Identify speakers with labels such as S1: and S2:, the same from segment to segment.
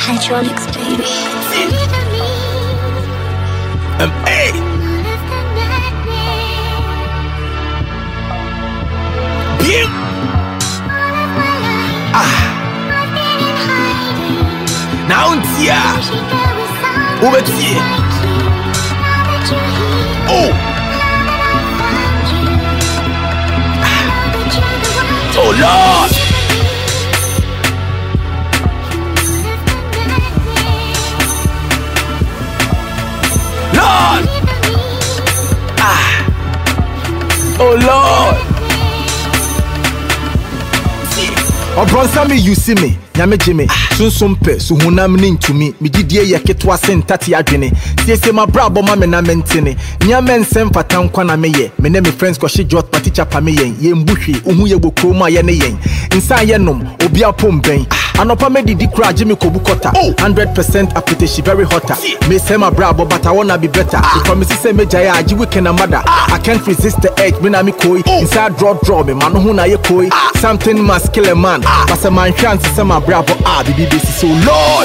S1: Hydraulics, baby.
S2: Hey. Bien. Now tia. Obetie. Oh. Oh Lord. Lord. Oh Lord.
S3: Obronsa me you see me nyame jime sunsun pe so hunam ni ntumi me gidie ye ketwa sentati adwene siese ma brabo ma me na mentene nyame nsem fatan kwa na meye me ne me friends ko she jot party chapa me ye mbuhwe ohu ye bokro ma ye ne yen nsa ye nom obi apom ben anopa me didi kra jime ko bukota 100% application very hotter me say ma brabo but I wanna be better if me say me jaya aji weekend na mother I can't resist the edge me na me koi inside draw me man hu na ye koi something must kill a man but a man chance say my bravo baby so Lord.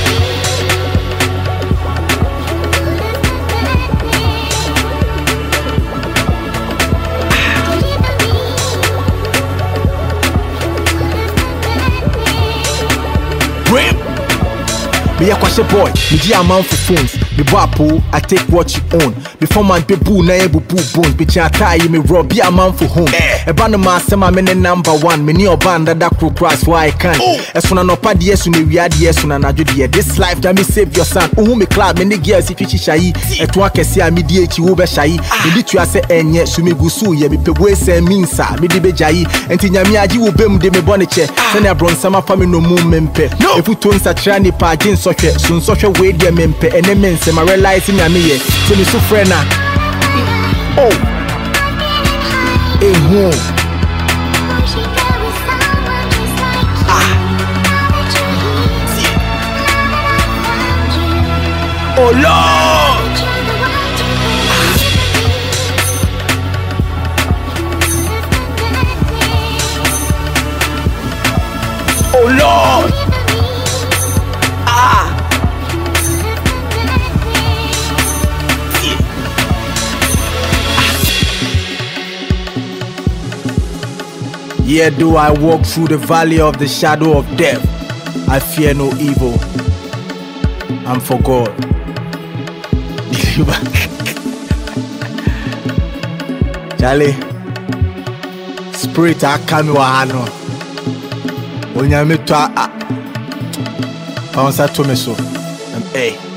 S3: Me a kwashe boy, me di amount for phones. Me wapo, I take what you own. Before man be boo na ebu boo bones. Bitch I tie me rob be amount for home. Ebana ma sema me ne number one. Me ni obanda da crew price why I can. Esuna no pa die su me wiade esuna na jodi. This life that me save your son. Uhu me club me ne girls if you shai. Eto akese a me di echi wo be shai. Me di tu ase enye su me gusu ye me pegwe se minsa. Me di be jai. Enti nyame agi wo bem de me bone che. Sene abron sama fa me no mu mempe. Efu to nsa tra ni pa gin sohwe. Sun sohwe we de mempe ene mense ma realize me ameye. So me so friend na. Oh. Ehu. Oh Lord. Oh Lord. Yet do I walk through the valley of the shadow of death, I fear no evil. I'm for God. Charlie, spirit I come wahano. Onyame to a. Onsa to me so. Hey.